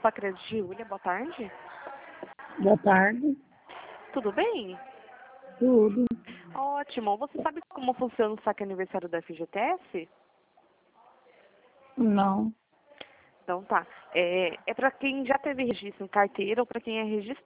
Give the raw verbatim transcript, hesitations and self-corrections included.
Sacred Giulia, boa tarde. Boa tarde. Tudo bem? Tudo. Ótimo. Você sabe como funciona o saque aniversário da F G T S? Não. Então tá. É, é para quem já teve registro em carteira ou para quem é registrado.